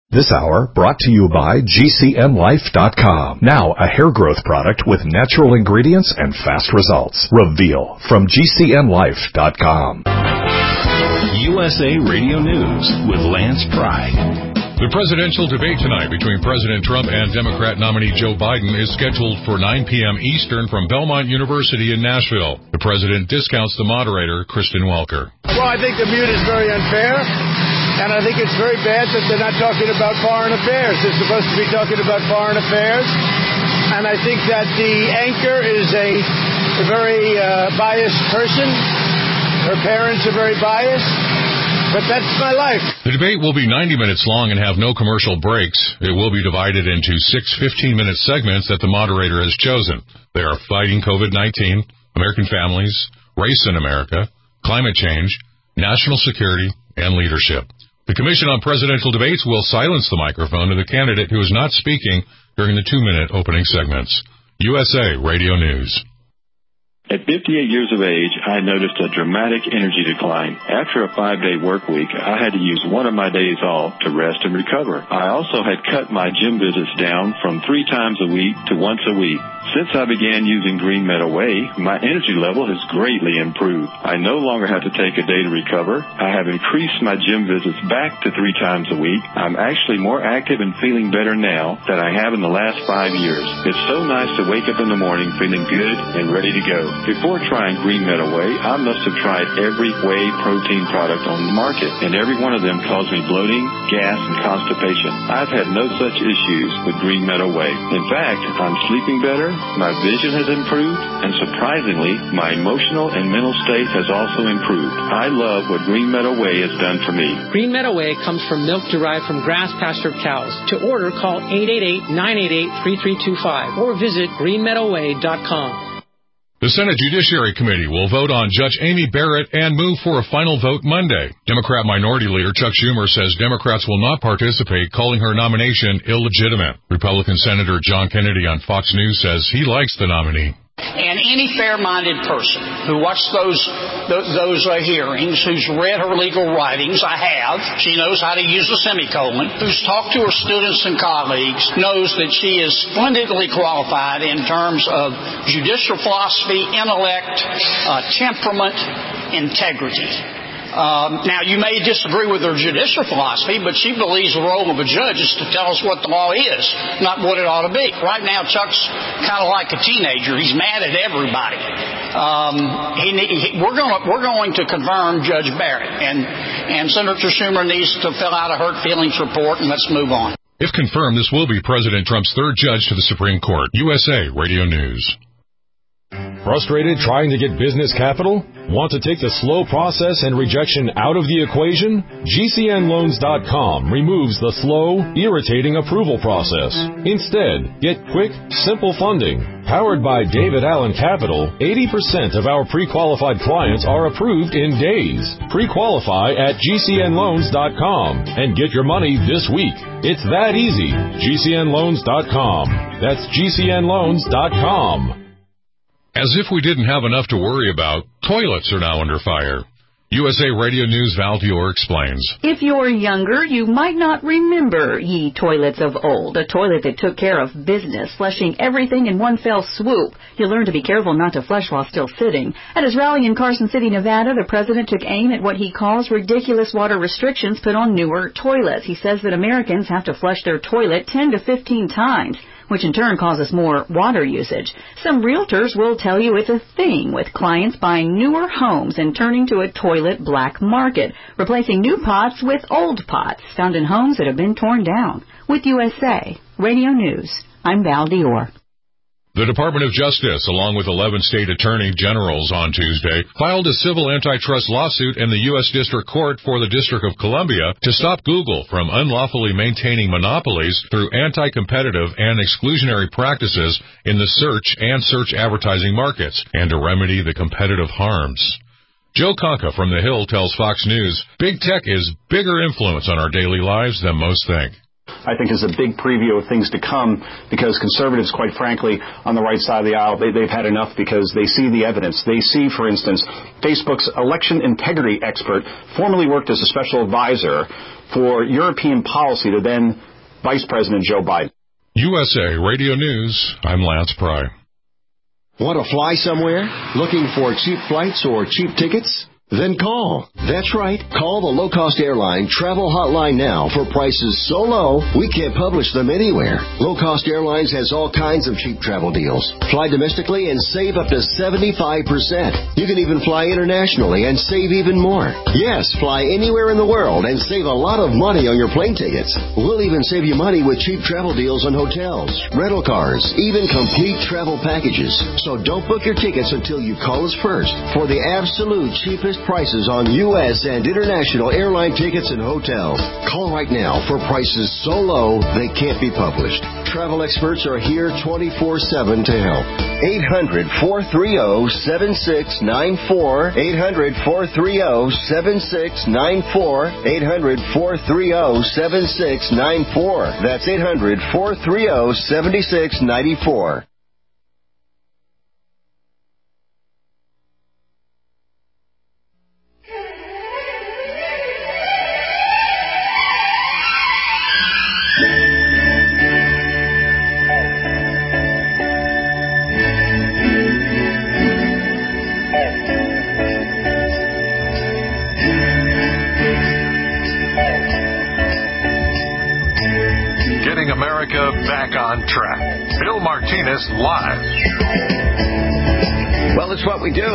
This hour brought to you by GCNlife.com. Now a hair growth product with natural ingredients and fast results. Reveal from GCNlife.com. USA Radio News with Lance Pride. The presidential debate tonight between President Trump and Democrat nominee Joe Biden is scheduled for 9 p.m. Eastern from Belmont University in Nashville. The president discounts the moderator, Kristen Welker. Well, I think the mute is very unfair. And I think it's very bad that they're not talking about foreign affairs. They're supposed to be talking about foreign affairs. And I think that the anchor is a very biased person. Her parents are very biased. But that's my life. The debate will be 90 minutes long and have no commercial breaks. It will be divided into 6 15-minute segments that the moderator has chosen. They are fighting COVID-19, American families, race in America, climate change, national security, and leadership. The Commission on Presidential Debates will silence the microphone of the candidate who is not speaking during the 2-minute opening segments. USA Radio News. At 58 years of age, I noticed a dramatic energy decline. After a 5-day work week, I had to use one of my days off to rest and recover. I also had cut my gym visits down from 3 times a week to once a week. Since I began using Green Meadow Whey, my energy level has greatly improved. I no longer have to take a day to recover. I have increased my gym visits back to 3 times a week. I'm actually more active and feeling better now than I have in the last 5 years. It's so nice to wake up in the morning feeling good and ready to go. Before trying Green Meadow Whey, I must have tried every whey protein product on the market, and every one of them caused me bloating, gas, and constipation. I've had no such issues with Green Meadow Whey. In fact, I'm sleeping better, my vision has improved, and surprisingly, my emotional and mental state has also improved. I love what Green Meadow Whey has done for me. Green Meadow Whey comes from milk derived from grass-pastured cows. To order, call 888-988-3325 or visit greenmeadowwhey.com. The Senate Judiciary Committee will vote on Judge Amy Barrett and move for a final vote Monday. Democrat Minority Leader Chuck Schumer says Democrats will not participate, calling her nomination illegitimate. Republican Senator John Kennedy on Fox News says he likes the nominee. And any fair-minded person who watched those hearings, who's read her legal writings, I have, she knows how to use a semicolon, who's talked to her students and colleagues, knows that she is splendidly qualified in terms of judicial philosophy, intellect, temperament, integrity. Now, you may disagree with her judicial philosophy, but she believes the role of a judge is to tell us what the law is, not what it ought to be. Right now, Chuck's kind of like a teenager. He's mad at everybody. We're going to confirm Judge Barrett, and Senator Schumer needs to fill out a hurt feelings report, and let's move on. If confirmed, this will be President Trump's third judge to the Supreme Court. USA Radio News. Frustrated trying to get business capital? Want to take the slow process and rejection out of the equation? GCNloans.com removes the slow, irritating approval process. Instead, get quick, simple funding. Powered by David Allen Capital, 80% of our pre-qualified clients are approved in days. Pre-qualify at GCNloans.com and get your money this week. It's that easy. GCNloans.com. That's GCNloans.com. As if we didn't have enough to worry about, toilets are now under fire. USA Radio News' Val Dior explains. If you're younger, you might not remember ye toilets of old, a toilet that took care of business, flushing everything in one fell swoop. You'll learn to be careful not to flush while still sitting. At his rally in Carson City, Nevada, the president took aim at what he calls ridiculous water restrictions put on newer toilets. He says that Americans have to flush their toilet 10 to 15 times. Which in turn causes more water usage. Some realtors will tell you it's a thing, with clients buying newer homes and turning to a toilet black market, replacing new pots with old pots found in homes that have been torn down. With USA Radio News, I'm Val Dior. The Department of Justice, along with 11 state attorney generals on Tuesday, filed a civil antitrust lawsuit in the U.S. District Court for the District of Columbia to stop Google from unlawfully maintaining monopolies through anti-competitive and exclusionary practices in the search and search advertising markets, and to remedy the competitive harms. Joe Conca from The Hill tells Fox News, Big Tech is bigger influence on our daily lives than most think. I think is a big preview of things to come, because conservatives, quite frankly, on the right side of the aisle, they've had enough, because they see the evidence. They see, for instance, Facebook's election integrity expert formerly worked as a special advisor for European policy to then Vice President Joe Biden. USA Radio News, I'm Lance Pry. Want to fly somewhere? Looking for cheap flights or cheap tickets? Then call. That's right. Call the low-cost airline travel hotline now for prices so low we can't publish them anywhere. Low-cost airlines has all kinds of cheap travel deals. Fly domestically and save up to 75%. You can even fly internationally and save even more. Yes, fly anywhere in the world and save a lot of money on your plane tickets. We'll even save you money with cheap travel deals on hotels, rental cars, even complete travel packages. So don't book your tickets until you call us first for the absolute cheapest prices on U.S. and international airline tickets and hotels. Call right now for prices so low they can't be published. Travel experts are here 24/7 to help. 800-430-7694. 800-430-7694. 800-430-7694. That's 800-430-7694. America back on track. Bill Martinez live. Well, it's what we do.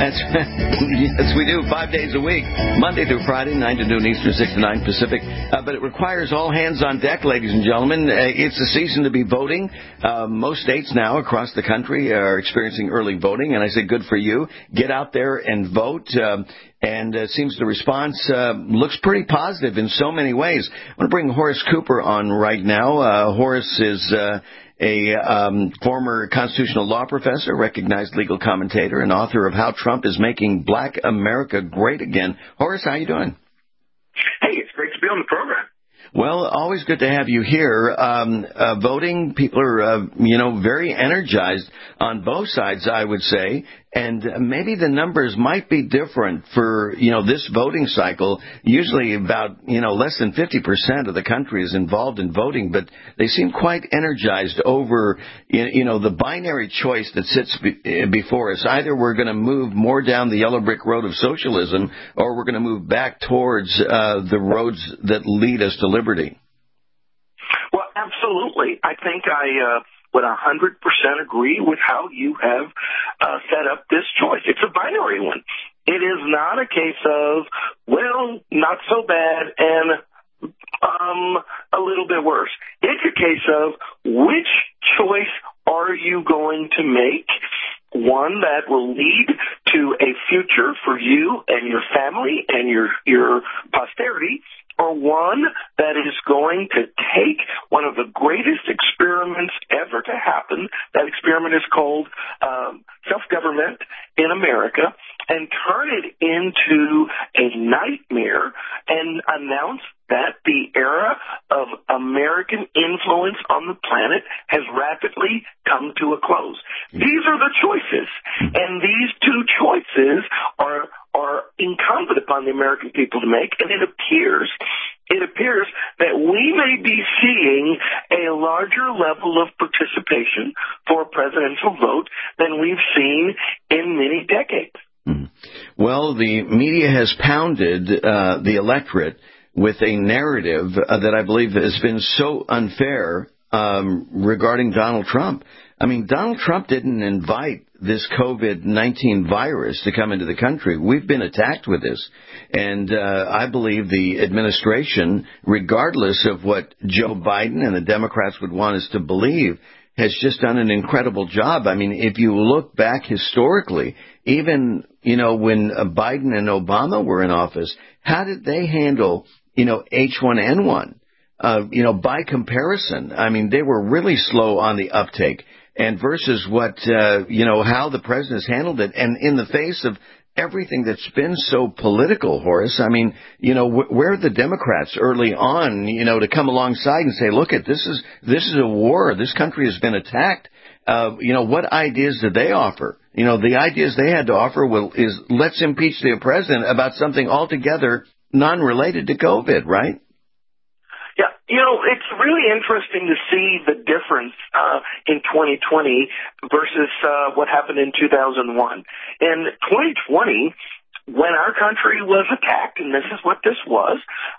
Yes, we do 5 days a week, Monday through Friday, 9 to noon Eastern, 6 to 9 Pacific. But it requires all hands on deck, ladies and gentlemen. It's the season to be voting. Most states now across the country are experiencing early voting, and I say good for you. Get out there and vote. And it seems the response looks pretty positive in so many ways. I want to bring Horace Cooper on right now. Horace is a former constitutional law professor, recognized legal commentator, and author of How Trump is Making Black America Great Again. Horace, how you doing? Hey, it's great to be on the program. Well, always good to have you here. Voting, people are, very energized on both sides, I would say. And maybe the numbers might be different for, this voting cycle. Usually about, less than 50% of the country is involved in voting, but they seem quite energized over, the binary choice that sits before us. Either we're going to move more down the yellow brick road of socialism, or we're going to move back towards the roads that lead us to liberty. Well, absolutely. I think I would 100% agree with how you have set up this choice. It's a binary one. It is not a case of, well, not so bad and a little bit worse. It's a case of which choice are you going to make? One that will lead to a future for you and your family and your posterity, or one that is going to take one of the greatest experiments ever to happen. That experiment is called self-government in America, and turn it into a nightmare and announce that the era of American influence on the planet has rapidly come to a close. These are the choices, and these two choices are incumbent upon the American people to make, and it appears that we may be seeing a larger level of participation for a presidential vote than we've seen in many decades. Well, the media has pounded the electorate with a narrative that I believe has been so unfair regarding Donald Trump. I mean, Donald Trump didn't invite this COVID-19 virus to come into the country. We've been attacked with this. And I believe the administration, regardless of what Joe Biden and the Democrats would want us to believe, has just done an incredible job. I mean, if you look back historically, even, when Biden and Obama were in office, how did they handle, H1N1? By comparison, I mean, they were really slow on the uptake. And versus what, how the president has handled it. And in the face of everything that's been so political, Horace. I mean, where are the Democrats early on, to come alongside and say, look, this is a war. This country has been attacked. What ideas did they offer? The ideas they had to offer is let's impeach the president about something altogether non-related to COVID, right? Yeah, it's really interesting to see the difference in 2020 versus what happened in 2001. In 2020, when our country was attacked, and this is what this was,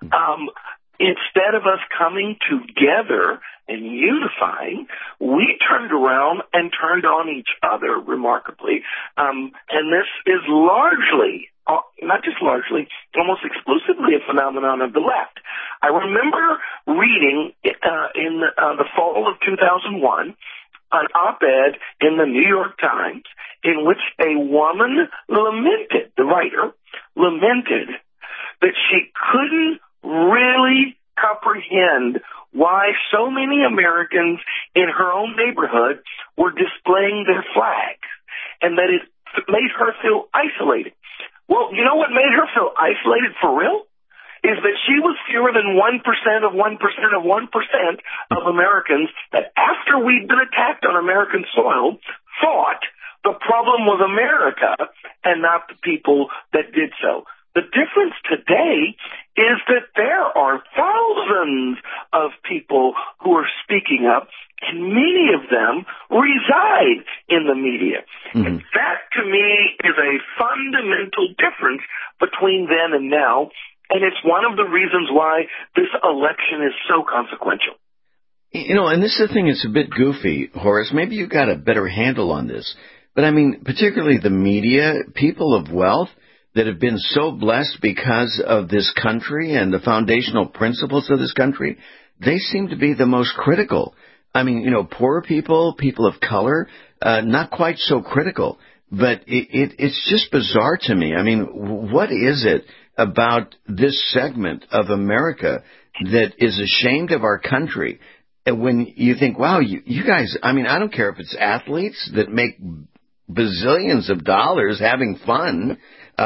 instead of us coming together and unifying, we turned around and turned on each other remarkably. And this is largely, not just largely, almost exclusively a phenomenon of the left. I remember reading in the fall of 2001 an op-ed in the New York Times in which a woman lamented, the writer lamented, that she couldn't really comprehend why so many Americans in her own neighborhood were displaying their flags, and that it made her feel isolated. Well, you know what made her feel isolated for real? Is that she was fewer than 1% of 1% of 1% of Americans that after we'd been attacked on American soil thought the problem was America and not the people that did so. The difference today is that there are thousands of people who are speaking up, and many of them reside in the media. Mm-hmm. And that, to me, is a fundamental difference between then and now, and it's one of the reasons why this election is so consequential. And this is the thing, it's a bit goofy, Horace. Maybe you've got a better handle on this. But, I mean, particularly the media, people of wealth, that have been so blessed because of this country and the foundational principles of this country, they seem to be the most critical. I mean, poor people, people of color, not quite so critical. But it's just bizarre to me. I mean, what is it about this segment of America that is ashamed of our country? And when you think, wow, you guys, I mean, I don't care if it's athletes that make bazillions of dollars having fun,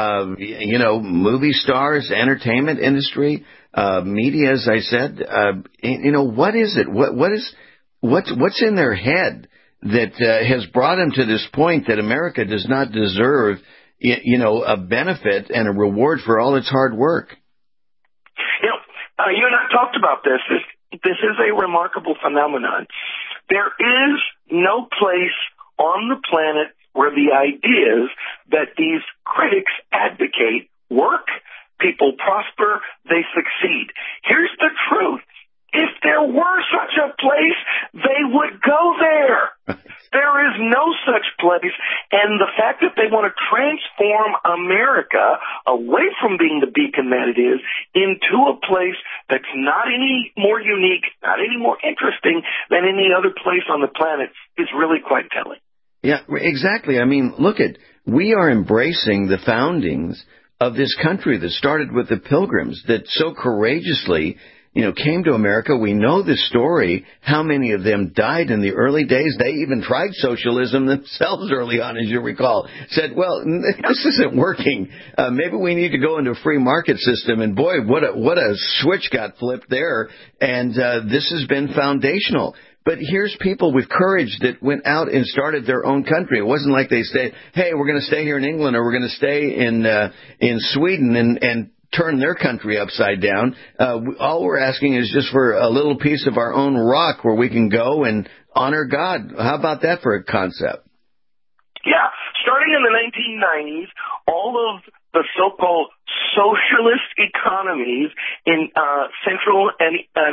movie stars, entertainment industry, media, as I said, what is it? What's in their head that has brought them to this point that America does not deserve, a benefit and a reward for all its hard work? You and I talked about this. This is a remarkable phenomenon. There is no place on the planet where the ideas that these critics advocate work, people prosper, they succeed. Here's the truth. If there were such a place, they would go there. There is no such place, and the fact that they want to transform America away from being the beacon that it is into a place that's not any more unique, not any more interesting than any other place on the planet is really quite telling. Yeah, exactly. I mean, we are embracing the foundings of this country that started with the Pilgrims that so courageously came to America. We know the story, how many of them died in the early days. They even tried socialism themselves early on, as you recall. Said, well, this isn't working. Maybe we need to go into a free market system. And boy, what a switch got flipped there. And this has been foundational. But here's people with courage that went out and started their own country. It wasn't like they said, hey, we're going to stay here in England or we're going to stay in Sweden and turn their country upside down. All we're asking is just for a little piece of our own rock where we can go and honor God. How about that for a concept? Yeah. Starting in the 1990s, all of the so-called socialist economies in Central and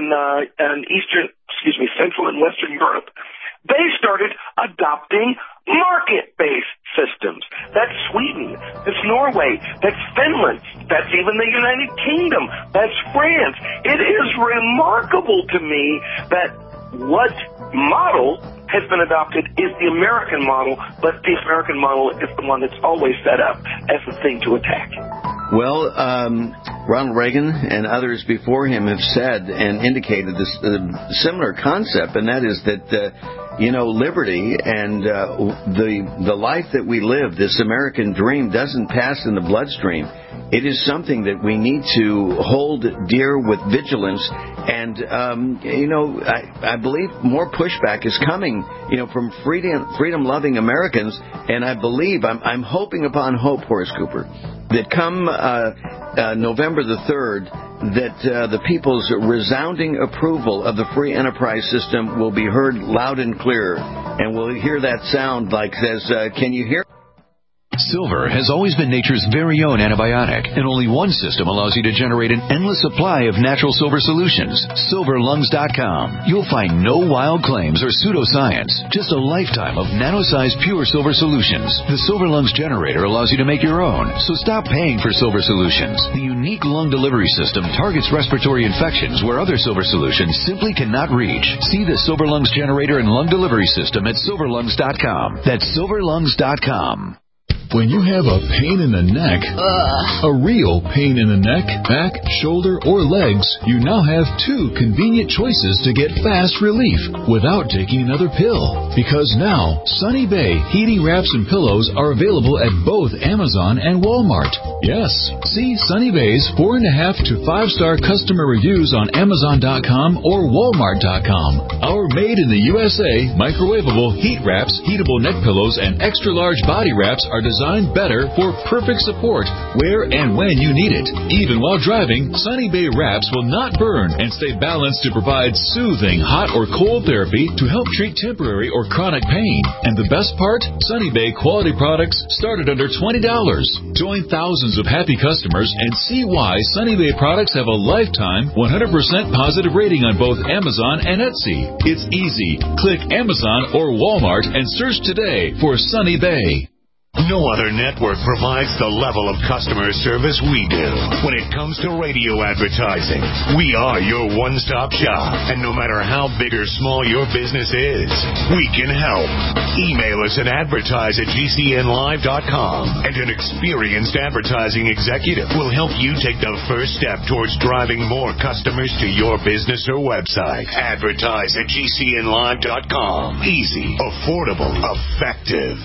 Western Europe, they started adopting market-based systems. That's Sweden, that's Norway, that's Finland, that's even the United Kingdom, that's France. It is remarkable to me that what model has been adopted is the American model, but the American model is the one that's always set up as the thing to attack. Well, Ronald Reagan and others before him have said and indicated this similar concept, and that is that liberty and the life that we live, this American dream, doesn't pass in the bloodstream. It is something that we need to hold dear with vigilance. And, I believe more pushback is coming, from freedom-loving Americans. And I believe, I'm hoping upon hope, Horace Cooper, that come November the 3rd, that the people's resounding approval of the free enterprise system will be heard loud and clear. And we'll hear that sound like says, can you hear? Silver has always been nature's very own antibiotic, and only one system allows you to generate an endless supply of natural silver solutions. SilverLungs.com. You'll find no wild claims or pseudoscience, just a lifetime of nano-sized pure silver solutions. The Silver Lungs generator allows you to make your own, so stop paying for silver solutions. The unique lung delivery system targets respiratory infections where other silver solutions simply cannot reach. See the Silver Lungs generator and lung delivery system at SilverLungs.com. That's SilverLungs.com. When you have a pain in the neck, a real pain in the neck, back, shoulder, or legs, you now have two convenient choices to get fast relief without taking another pill. Because now, Sunny Bay heating wraps and pillows are available at both Amazon and Walmart. Yes, see Sunny Bay's 4.5 to 5-star customer reviews on Amazon.com or Walmart.com. Our made in the USA microwavable heat wraps, heatable neck pillows, and extra large body wraps are designed better for perfect support where and when you need it. Even while driving, Sunny Bay wraps will not burn and stay balanced to provide soothing hot or cold therapy to help treat temporary or chronic pain. And the best part? Sunny Bay quality products start at under $20. Join thousands of happy customers and see why Sunny Bay products have a lifetime 100% positive rating on both Amazon and Etsy. It's easy. Click Amazon or Walmart and search today for Sunny Bay. No other network provides the level of customer service we do. When it comes to radio advertising, we are your one-stop shop. And no matter how big or small your business is, we can help. Email us at advertise@gcnlive.com, and an experienced advertising executive will help you take the first step towards driving more customers to your business or website. Advertise@gcnlive.com. Easy, affordable, effective.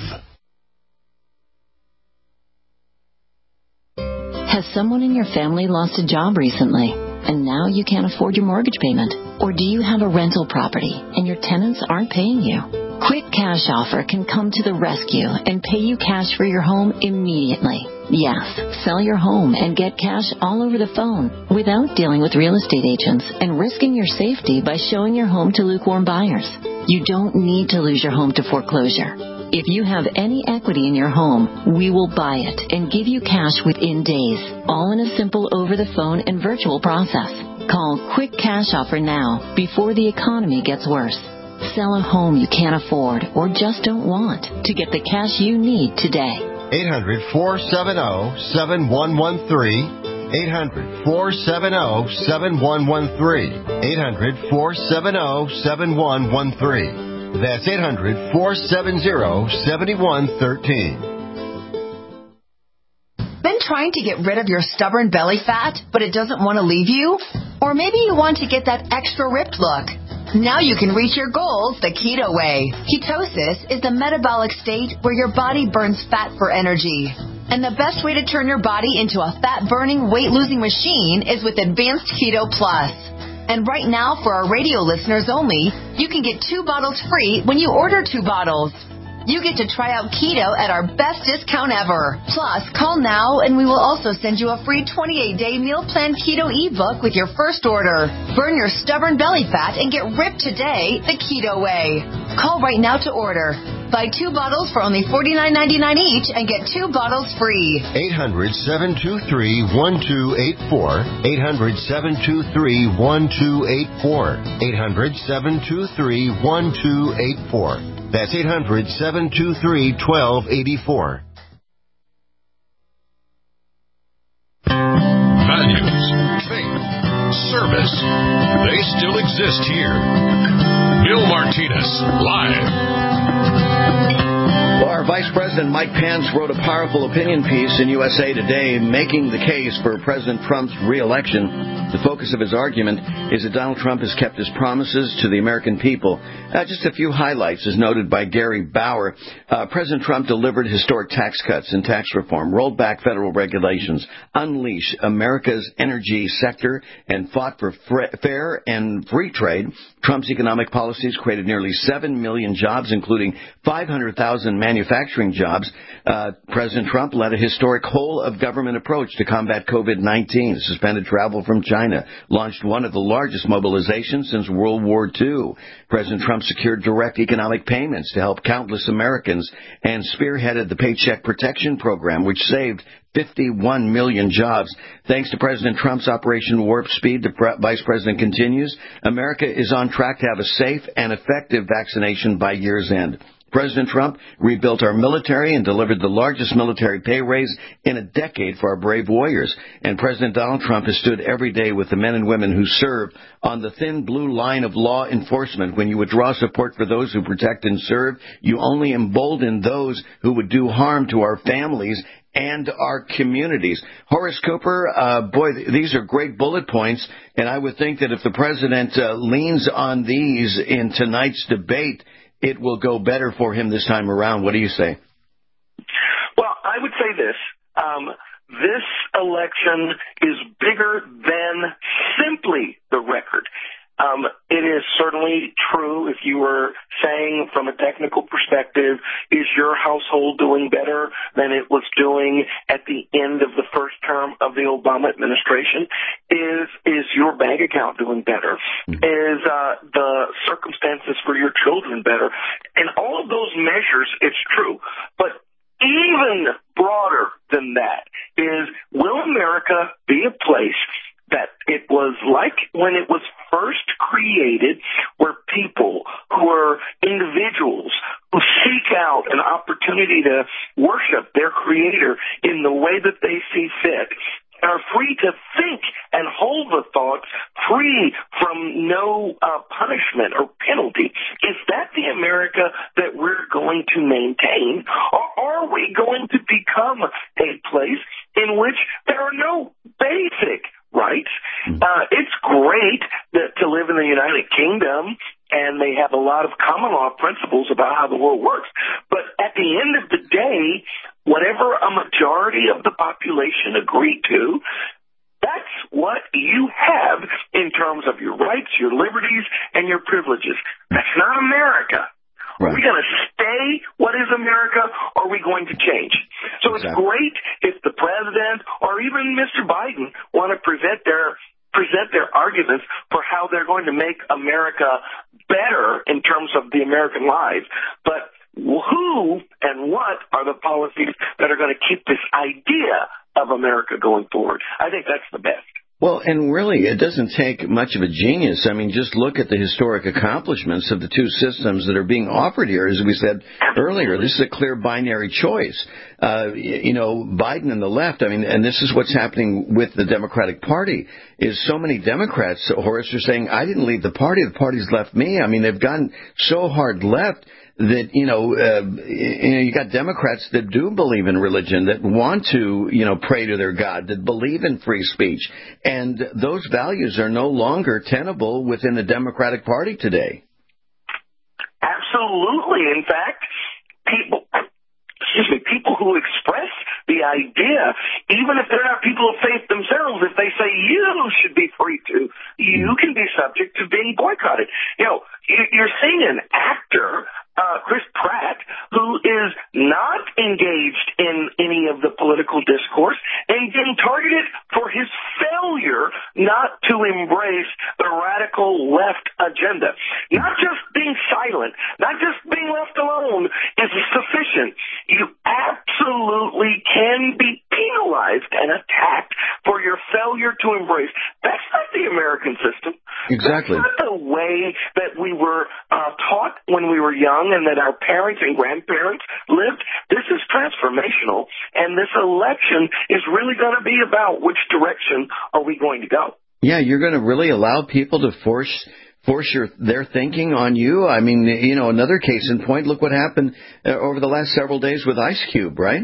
Has someone in your family lost a job recently, and now you can't afford your mortgage payment? Or do you have a rental property, and your tenants aren't paying you? Quick Cash Offer can come to the rescue and pay you cash for your home immediately. Yes, sell your home and get cash all over the phone without dealing with real estate agents and risking your safety by showing your home to lukewarm buyers. You don't need to lose your home to foreclosure. If you have any equity in your home, we will buy it and give you cash within days, all in a simple over-the-phone and virtual process. Call Quick Cash Offer now before the economy gets worse. Sell a home you can't afford or just don't want to get the cash you need today. 800-470-7113. 800-470-7113. 800-470-7113. That's 800-470-7113. Been trying to get rid of your stubborn belly fat, but it doesn't want to leave you? Or maybe you want to get that extra ripped look. Now you can reach your goals the keto way. Ketosis is the metabolic state where your body burns fat for energy. And the best way to turn your body into a fat-burning, weight-losing machine is with Advanced Keto Plus. And right now, for our radio listeners only, you can get 2 bottles free when you order 2 bottles. You get to try out keto at our best discount ever. Plus, call now and we will also send you a free 28-day meal plan keto ebook with your first order. Burn your stubborn belly fat and get ripped today the keto way. Call right now to order. Buy 2 bottles for only $49.99 each and get 2 bottles free. 800-723-1284. 800-723-1284. 800-723-1284. That's 800-723-1284. Values, faith, service. They still exist here. Bill Martinez, live. Well, our Vice President Mike Pence wrote a powerful opinion piece in USA Today making the case for President Trump's re-election. The focus of his argument is that Donald Trump has kept his promises to the American people. Just a few highlights, as noted by Gary Bauer. President Trump delivered historic tax cuts and tax reform, rolled back federal regulations, unleashed America's energy sector, and fought for fair and free trade. Trump's economic policies created nearly 7 million jobs, including 500,000 manufacturing jobs. President Trump led a historic whole-of-government approach to combat COVID-19, suspended travel from China, launched one of the largest mobilizations since World War II. President Trump secured direct economic payments to help countless Americans and spearheaded the Paycheck Protection Program, which saved 51 million jobs. Thanks to President Trump's Operation Warp Speed, the Vice President continues, America is on track to have a safe and effective vaccination by year's end. President Trump rebuilt our military and delivered the largest military pay raise in a decade for our brave warriors. And President Donald Trump has stood every day with the men and women who serve on the thin blue line of law enforcement. When you withdraw support for those who protect and serve, you only embolden those who would do harm to our families and our communities. Horace Cooper, these are great bullet points, and I would think that if the president leans on these in tonight's debate, it will go better for him this time around. What do you say? Well, I would say this. This election is bigger than simply the record. It is certainly true if you were saying from a technical perspective, is your household doing better than it was doing at the end of the first term of the Obama administration? Is your bank account doing better? Is the circumstances for your children better? And all of those measures, it's true. But even broader than that is, will America be a place that it was like when it was first created, where people who are individuals who seek out an opportunity to worship their Creator in the way that they see fit, are free to think and hold the thoughts, free from no punishment or penalty? Is that the America that we're going to maintain? Or are we going to become a place in which there are no basic rights? It's great to live in the United Kingdom, and they have a lot of common law principles about how the world works. But at the end of the day, whatever a majority of the population agree to, that's what you have in terms of your rights, your liberties, and your privileges. That's not America. Right. Are we going to stay what is America, or are we going to change? So It's great if the president or even Mr. Biden want to present their arguments for how they're going to make America better in terms of the American lives. But who and what are the policies that are going to keep this idea of America going forward? I think that's the best. Well, and really, it doesn't take much of a genius. I mean, just look at the historic accomplishments of the two systems that are being offered here. As we said earlier, this is a clear binary choice. Biden and the left, and this is what's happening with the Democratic Party, is so many Democrats, Horace, are saying, I didn't leave the party's left me. I mean, they've gotten so hard left that, you got Democrats that do believe in religion, that want to, pray to their God, that believe in free speech. And those values are no longer tenable within the Democratic Party today. Absolutely. In fact, people who express the idea, even if they're not people of faith themselves, if they say you should be free to, you can be subject to being boycotted. You're seeing an actor, Chris Pratt, who is not engaged in any of the political discourse and getting targeted for his failure not to embrace the radical left agenda. Not just being silent, not just being left alone is sufficient. You absolutely can be penalized and attacked for your failure to embrace. That's not the American system. Exactly. That's not the way that we were taught when we were young and that our parents and grandparents lived. This is transformational, and this election is really going to be about which direction are we going to go. Yeah, you're going to really allow people to force force their thinking on you? I mean, another case in point, look what happened over the last several days with Ice Cube, right?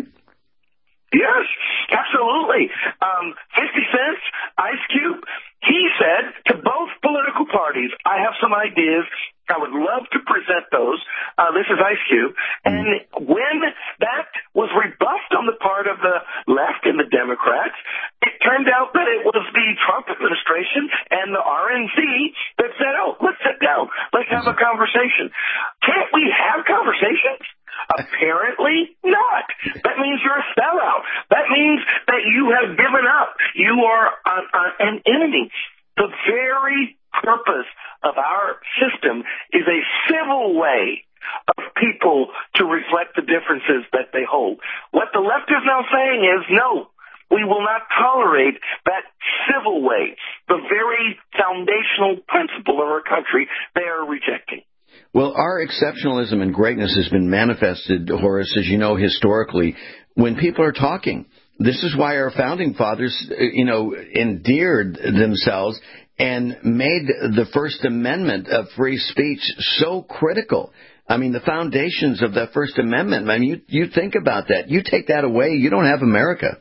Yes, absolutely. 50 Cent, Ice Cube, he said to both political parties, I have some ideas. I would love to present those. This is Ice Cube. And when that was rebuffed on the part of the left and the Democrats, it turned out that it was the Trump administration and the RNC that said, let's sit down. Let's have a conversation. Can't we have conversations? Apparently not. That means you're a sellout. That means that you have given up. You are an enemy. The very purpose of our system is a civil way of people to reflect the differences that they hold. What the left is now saying is, no, we will not tolerate that civil way, the very foundational principle of our country they are rejecting. Well, our exceptionalism and greatness has been manifested, Horace, as you know, historically, when people are talking. This is why our founding fathers, endeared themselves and made the First Amendment of free speech so critical. I mean, the foundations of that First Amendment, you think about that. You take that away, you don't have America.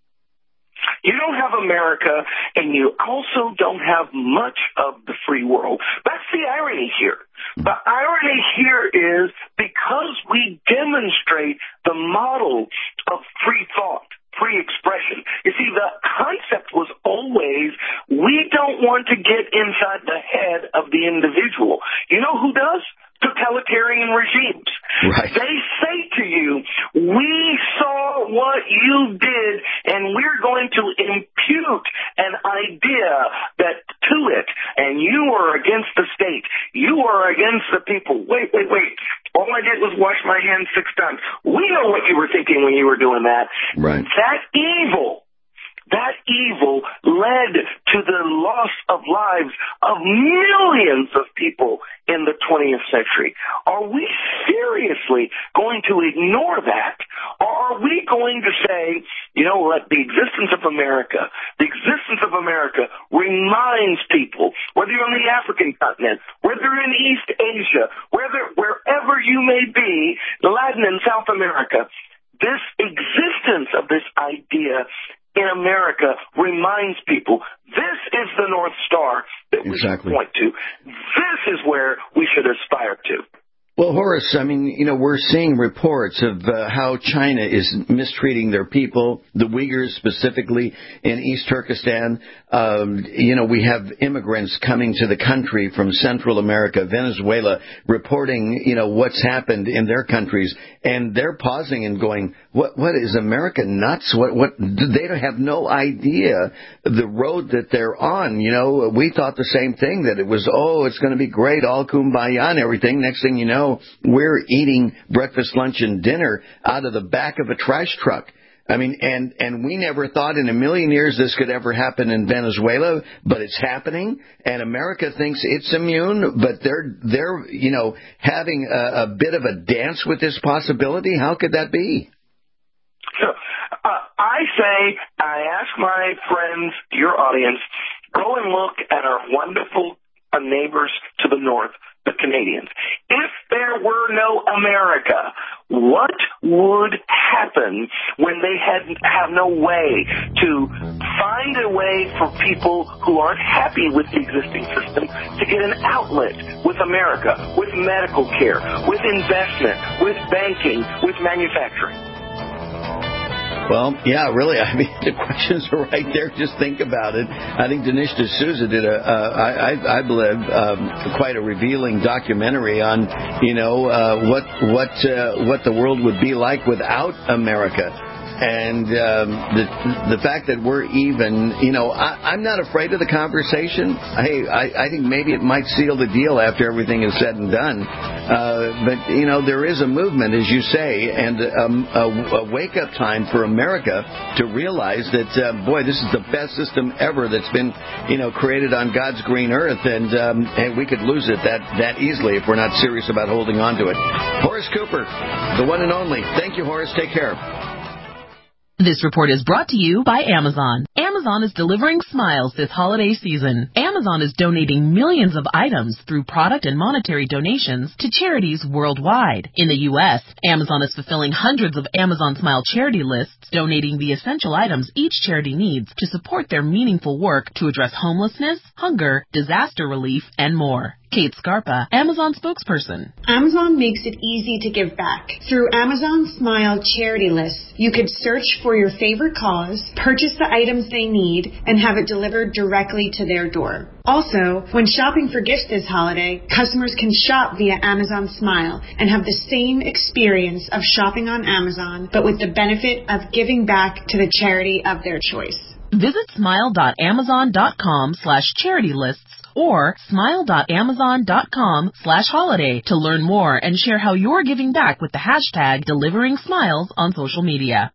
You don't have America, and you also don't have much of the free world. That's the irony here. The irony here is because we demonstrate the model of free thought, free expression. You see, the concept was always, we don't want to get inside the head of the individual. You know who does? Totalitarian regimes. Right. They say to you, we saw what you did, and we're going to impute an idea to it, and you are against the state. You are against the people. Wait. All I did was wash my hands 6 times. We know what you were thinking when you were doing that. Right. That evil led to the loss of lives of millions of people in the 20th century. Are we seriously going to ignore that? Or are we going to say, you know what, the existence of America reminds people, whether you're on the African continent, whether in East Asia, wherever you may be, Latin and South America, this existence of this idea in America reminds people this is the North Star that we should point to. This is where we should aspire to. Well, Horace, we're seeing reports of how China is mistreating their people, the Uyghurs specifically in East Turkestan. We have immigrants coming to the country from Central America, Venezuela, reporting, what's happened in their countries. And they're pausing and going, what is America nuts? What they don't have no idea the road that they're on. We thought the same thing, that it was, it's going to be great, all kumbaya and everything. Next thing you know, we're eating breakfast, lunch, and dinner out of the back of a trash truck. And we never thought in a million years this could ever happen in Venezuela, but it's happening. And America thinks it's immune, but they're having a bit of a dance with this possibility. How could that be? So, I ask my friends, your audience, go and look at our wonderful neighbors to the north, the Canadians. If there were no America, what would happen when they have no way to find a way for people who aren't happy with the existing system to get an outlet with America, with medical care, with investment, with banking, with manufacturing? Well, yeah, really. The questions are right there. Just think about it. I think Dinesh D'Souza did I believe, quite a revealing documentary on, what the world would be like without America. And the fact that we're even, I'm not afraid of the conversation. I think maybe it might seal the deal after everything is said and done. But there is a movement, as you say, and a wake-up time for America to realize that, this is the best system ever that's been, created on God's green earth, and we could lose it that easily if we're not serious about holding on to it. Horace Cooper, the one and only. Thank you, Horace. Take care. This report is brought to you by Amazon. Amazon Amazon is delivering smiles this holiday season. Amazon is donating millions of items through product and monetary donations to charities worldwide. In the U.S., Amazon is fulfilling hundreds of Amazon Smile charity lists, donating the essential items each charity needs to support their meaningful work to address homelessness, hunger, disaster relief, and more. Kate Scarpa, Amazon spokesperson. Amazon makes it easy to give back. Through Amazon Smile charity lists, you could search for your favorite cause, purchase the items they need, and have it delivered directly to their door. Also, when shopping for gifts this holiday, customers can shop via Amazon Smile and have the same experience of shopping on Amazon, but with the benefit of giving back to the charity of their choice. Visit smile.amazon.com/charity lists or smile.amazon.com/holiday to learn more and share how you're giving back with the hashtag Delivering Smiles on social media.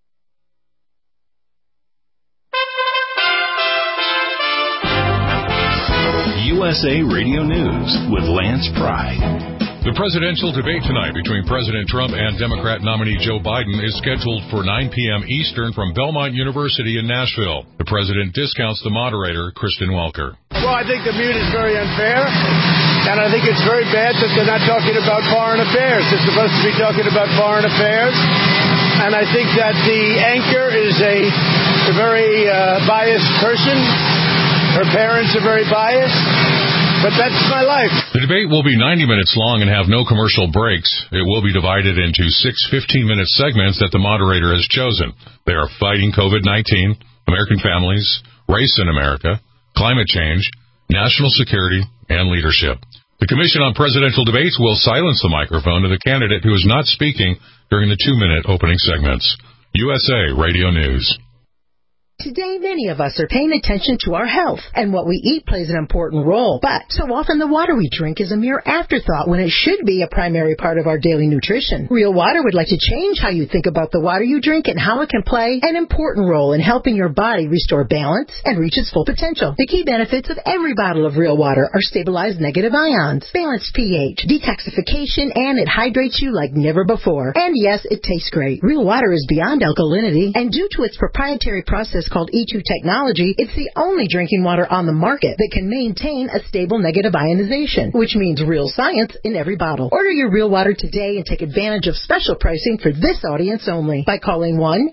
USA Radio News with Lance Pry. The presidential debate tonight between President Trump and Democrat nominee Joe Biden is scheduled for 9 p.m. Eastern from Belmont University in Nashville. The president discounts the moderator, Kristen Welker. Well, I think the mute is very unfair, and I think it's very bad that they're not talking about foreign affairs. They're supposed to be talking about foreign affairs, and I think that the anchor is a very biased person. Her parents are very biased. But that's my life. The debate will be 90 minutes long and have no commercial breaks. It will be divided into 6 15-minute segments that the moderator has chosen. They are fighting COVID-19, American families, race in America, climate change, national security, and leadership. The Commission on Presidential Debates will silence the microphone to the candidate who is not speaking during the 2-minute opening segments. USA Radio News. Today, many of us are paying attention to our health, and what we eat plays an important role. But so often the water we drink is a mere afterthought when it should be a primary part of our daily nutrition. Real Water would like to change how you think about the water you drink and how it can play an important role in helping your body restore balance and reach its full potential. The key benefits of every bottle of Real Water are stabilized negative ions, balanced pH, detoxification, and it hydrates you like never before. And yes, it tastes great. Real Water is beyond alkalinity, and due to its proprietary process called E2 technology, it's the only drinking water on the market that can maintain a stable negative ionization, which means real science in every bottle. Order your Real Water today and take advantage of special pricing for this audience only by calling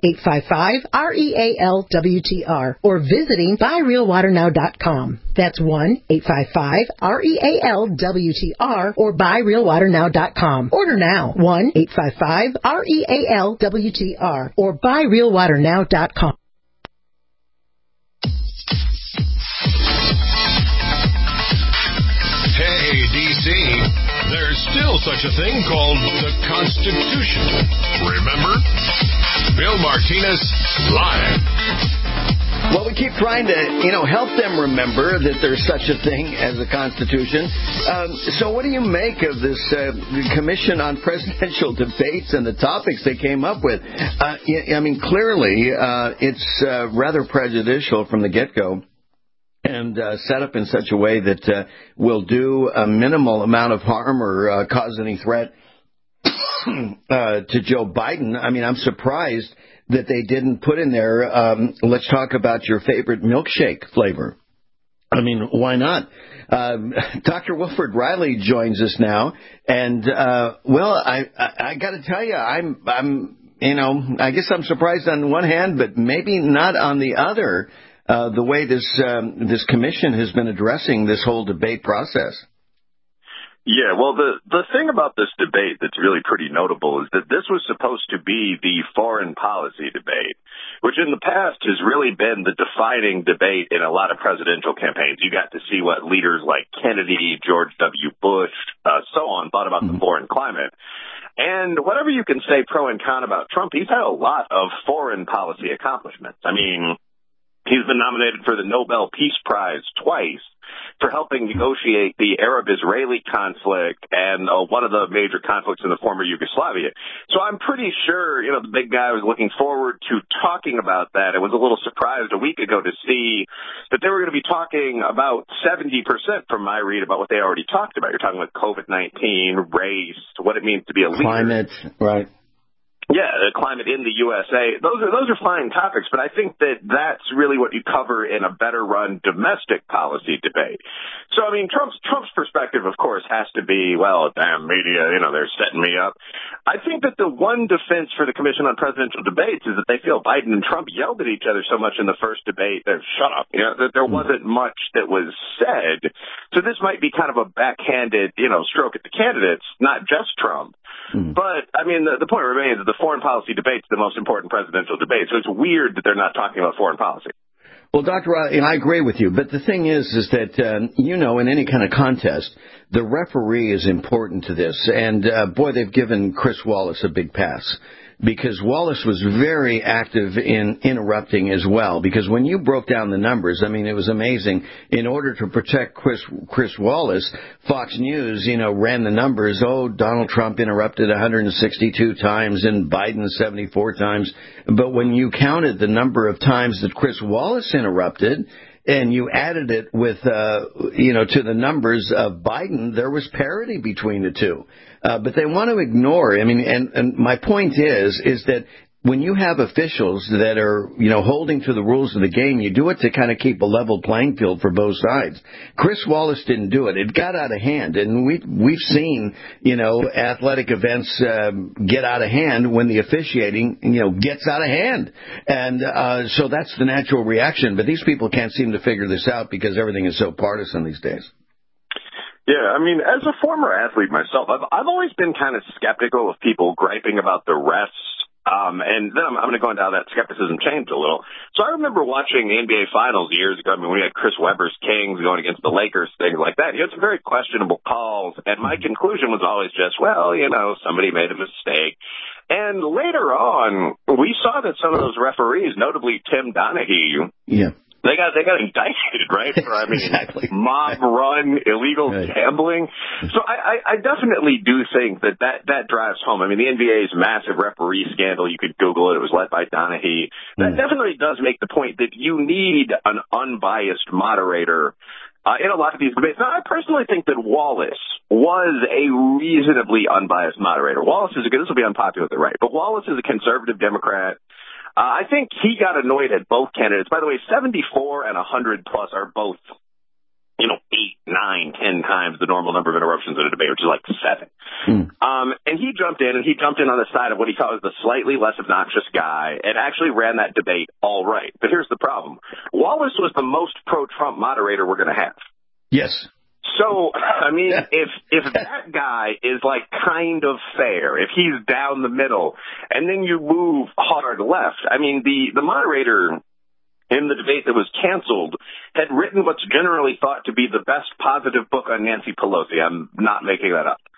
1-855-REAL-WTR or visiting buyrealwaternow.com. That's 1-855-REAL-WTR or buyrealwaternow.com. Order now. 1-855-REAL-WTR or buyrealwaternow.com. Hey, D.C., there's still such a thing called the Constitution. Remember? Bill Martinez, live. Well, we keep trying to, help them remember that there's such a thing as a Constitution. So what do you make of this Commission on Presidential Debates and the topics they came up with? Clearly, it's rather prejudicial from the get-go. And set up in such a way that will do a minimal amount of harm or cause any threat to Joe Biden. I'm surprised that they didn't put in there, let's talk about your favorite milkshake flavor. Why not? Dr. Wilfred Riley joins us now. And, I got to tell you, I guess I'm surprised on one hand, but maybe not on the other. The way this commission has been addressing this whole debate process. Yeah, well, the thing about this debate that's really pretty notable is that this was supposed to be the foreign policy debate, which in the past has really been the defining debate in a lot of presidential campaigns. You got to see what leaders like Kennedy, George W. Bush, so on thought about the foreign climate. And whatever you can say pro and con about Trump, he's had a lot of foreign policy accomplishments. He's been nominated for the Nobel Peace Prize twice for helping negotiate the Arab-Israeli conflict and one of the major conflicts in the former Yugoslavia. So I'm pretty sure, the big guy was looking forward to talking about that. I was a little surprised a week ago to see that they were going to be talking about 70% from my read about what they already talked about. You're talking about COVID-19, race, what it means to be a leader. Climate, right. Yeah, the climate in the USA. Those are fine topics, but I think that that's really what you cover in a better run domestic policy debate. So, I mean, Trump's perspective, of course, has to be, well, damn media, they're setting me up. I think that the one defense for the Commission on Presidential Debates is that they feel Biden and Trump yelled at each other so much in the first debate that shut up, that there wasn't much that was said. So this might be kind of a backhanded, stroke at the candidates, not just Trump. But, I mean, the point remains that the foreign policy debate's the most important presidential debate, so it's weird that they're not talking about foreign policy. Well, Dr. Riley, I agree with you, but the thing is that, in any kind of contest, the referee is important to this. And, boy, they've given Chris Wallace a big pass. Because Wallace was very active in interrupting as well. Because when you broke down the numbers, I mean, it was amazing. In order to protect Chris Wallace, Fox News, ran the numbers. Oh, Donald Trump interrupted 162 times and Biden 74 times. But when you counted the number of times that Chris Wallace interrupted, and you added it with, to the numbers of Biden, there was parity between the two. But they want to ignore, and my point is that when you have officials that are, holding to the rules of the game, you do it to kind of keep a level playing field for both sides. Chris Wallace didn't do it. It got out of hand. And we've seen, athletic events, get out of hand when the officiating, gets out of hand. And, so that's the natural reaction. But these people can't seem to figure this out because everything is so partisan these days. Yeah, I mean, as a former athlete myself, I've always been kind of skeptical of people griping about the refs. And then I'm going to go into how that skepticism changed a little. So I remember watching the NBA Finals years ago. I mean, we had Chris Webber's Kings going against the Lakers, things like that. You had some very questionable calls, and my conclusion was always just, well, somebody made a mistake. And later on, we saw that some of those referees, notably Tim Donaghy, They got indicted, right? For, exactly. Mob run, illegal gambling. So I definitely do think that drives home. I mean, the NBA's massive referee scandal, you could Google it. It was led by Donaghy. That definitely does make the point that you need an unbiased moderator in a lot of these debates. Now, I personally think that Wallace was a reasonably unbiased moderator. Wallace is this will be unpopular with the right, but Wallace is a conservative Democrat. I think he got annoyed at both candidates. By the way, 74 and 100 plus are both, 8, 9, 10 times the normal number of interruptions in a debate, which is like 7. And he jumped in on the side of what he calls the slightly less obnoxious guy and actually ran that debate all right. But here's the problem. Wallace was the most pro-Trump moderator we're going to have. Yes. So, I mean, if that guy is like kind of fair, if he's down the middle, and then you move hard left, I mean, the moderator in the debate that was canceled had written what's generally thought to be the best positive book on Nancy Pelosi. I'm not making that up.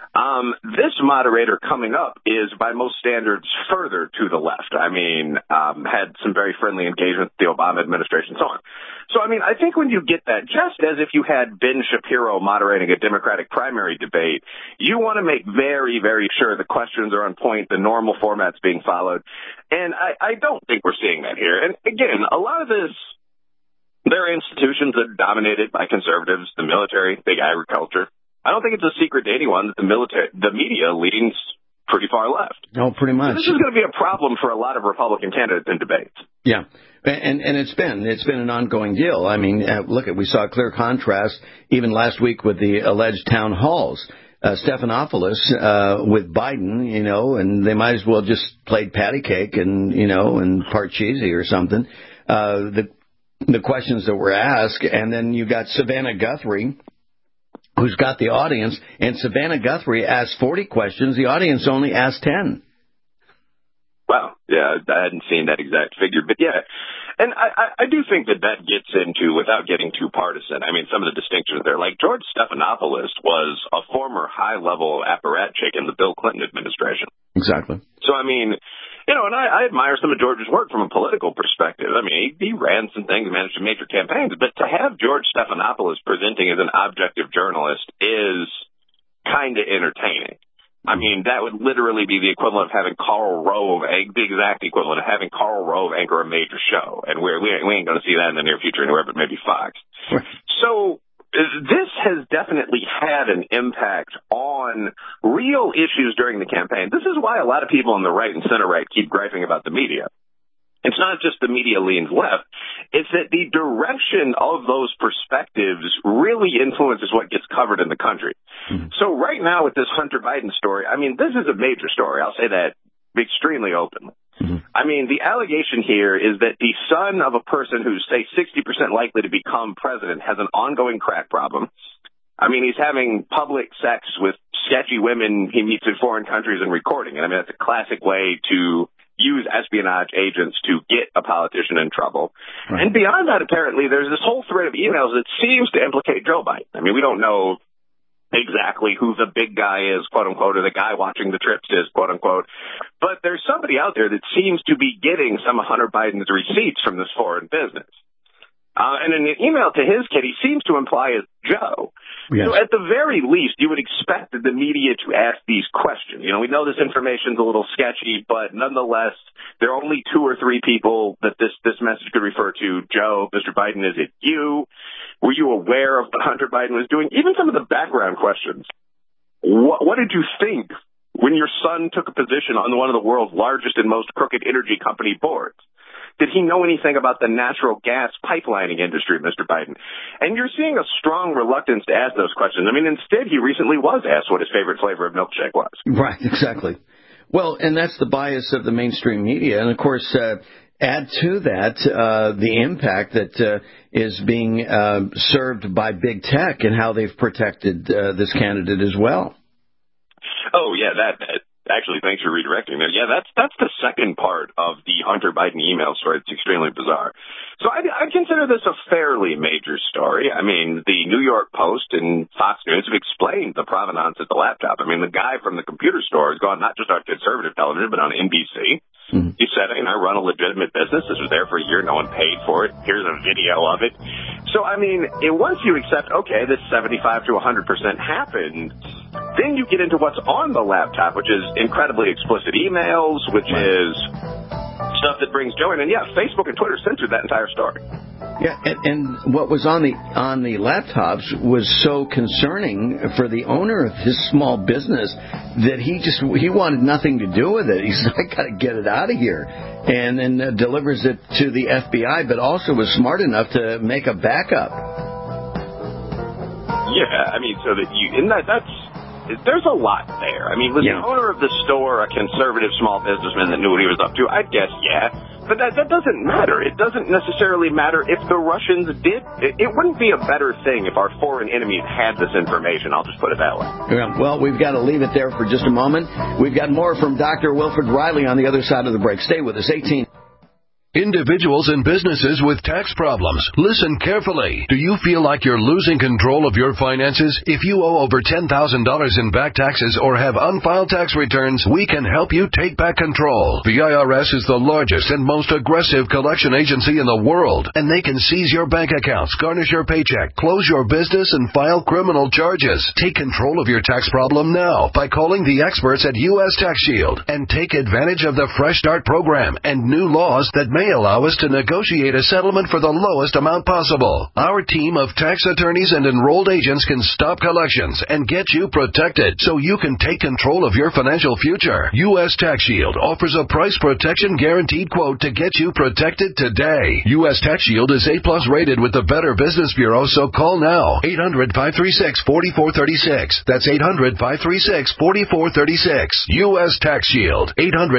This moderator coming up is, by most standards, further to the left. I mean, had some very friendly engagement with the Obama administration and so on. So, I mean, I think when you get that, just as if you had Ben Shapiro moderating a Democratic primary debate, you want to make very, very sure the questions are on point, the normal format's being followed. And I don't think we're seeing that here. And again, a lot of this, there are institutions that are dominated by conservatives, the military, big agriculture. I don't think it's a secret to anyone that the media leans pretty far left. No, pretty much. So this is going to be a problem for a lot of Republican candidates in debates. Yeah. And it's been an ongoing deal. I mean, we saw a clear contrast even last week with the alleged town halls. Stephanopoulos with Biden, and they might as well just played patty cake and Parcheesi or something. The questions that were asked, and then you got Savannah Guthrie, who's got the audience, and Savannah Guthrie asked 40 questions. The audience only asked 10. Wow. Yeah, I hadn't seen that exact figure. But, yeah, and I do think that gets into, without getting too partisan, I mean, some of the distinctions there. Like George Stephanopoulos was a former high-level apparatchik in the Bill Clinton administration. Exactly. So, I mean, and I admire some of George's work from a political perspective. I mean, he ran some things, managed some major campaigns. But to have George Stephanopoulos presenting as an objective journalist is kind of entertaining. I mean, that would literally be the equivalent of having Karl Rove, the exact equivalent of having Karl Rove anchor a major show. And we ain't going to see that in the near future anywhere but maybe Fox. So this has definitely had an impact on real issues during the campaign. This is why a lot of people on the right and center right keep griping about the media. It's not just the media leans left. It's that the direction of those perspectives really influences what gets covered in the country. Mm-hmm. So right now with this Hunter Biden story, I mean, this is a major story. I'll say that extremely openly. Mm-hmm. I mean, the allegation here is that the son of a person who's, say, 60% likely to become president has an ongoing crack problem. I mean, he's having public sex with sketchy women he meets in foreign countries and recording it. I mean, that's a classic way to use espionage agents to get a politician in trouble. Right. And beyond that, apparently, there's this whole thread of emails that seems to implicate Joe Biden. I mean, we don't know exactly who the big guy is, quote unquote, or the guy watching the trips is, quote unquote. But there's somebody out there that seems to be getting some of Hunter Biden's receipts from this foreign business. And in an email to his kid, he seems to imply it's Joe. Yes. So at the very least, you would expect the media to ask these questions. You know, we know this information's a little sketchy, but nonetheless, there are only 2 or 3 people that this message could refer to. Joe, Mr. Biden, is it you? Were you aware of what Hunter Biden was doing? Even some of the background questions. What did you think when your son took a position on one of the world's largest and most crooked energy company boards? Did he know anything about the natural gas pipelining industry, Mr. Biden? And you're seeing a strong reluctance to ask those questions. I mean, instead, he recently was asked what his favorite flavor of milkshake was. Right, exactly. Well, and that's the bias of the mainstream media. And, of course, add to that the impact that is being served by big tech and how they've protected this candidate as well. Oh, yeah, that actually, thanks for redirecting there. Yeah, that's the second part of the Hunter Biden email story. It's extremely bizarre. So I consider this a fairly major story. I mean, the New York Post and Fox News have explained the provenance of the laptop. I mean, the guy from the computer store has gone not just on conservative television, but on NBC. Mm-hmm. He said, I run a legitimate business. This was there for a year. No one paid for it. Here's a video of it. So, I mean, once you accept, okay, this 75 to 100% happened, then you get into what's on the laptop, which is incredibly explicit emails, which is stuff that brings joy in. And, yeah, Facebook and Twitter censored that entire story. Yeah, and what was on the laptops was so concerning for the owner of this small business that he wanted nothing to do with it. He said, I got to get it out of here. And then delivers it to the FBI, but also was smart enough to make a backup. Yeah, I mean, so that there's a lot there. I mean, was the owner of the store a conservative small businessman that knew what he was up to? I guess, yeah. But that doesn't matter. It doesn't necessarily matter if the Russians did. It wouldn't be a better thing if our foreign enemies had this information. I'll just put it that way. Yeah, well, we've got to leave it there for just a moment. We've got more from Dr. Wilfred Riley on the other side of the break. Stay with us. 18. Individuals and businesses with tax problems, listen carefully. Do you feel like you're losing control of your finances? If you owe over $10,000 in back taxes or have unfiled tax returns, we can help you take back control. The IRS is the largest and most aggressive collection agency in the world, and they can seize your bank accounts, garnish your paycheck, close your business, and file criminal charges. Take control of your tax problem now by calling the experts at U.S. Tax Shield and take advantage of the Fresh Start program and new laws that may allow us to negotiate a settlement for the lowest amount possible. Our team of tax attorneys and enrolled agents can stop collections and get you protected so you can take control of your financial future. U.S. Tax Shield offers a price protection guaranteed quote to get you protected today. U.S. Tax Shield is A+ rated with the Better Business Bureau, so call now. 800-536-4436. That's 800-536-4436. U.S. Tax Shield.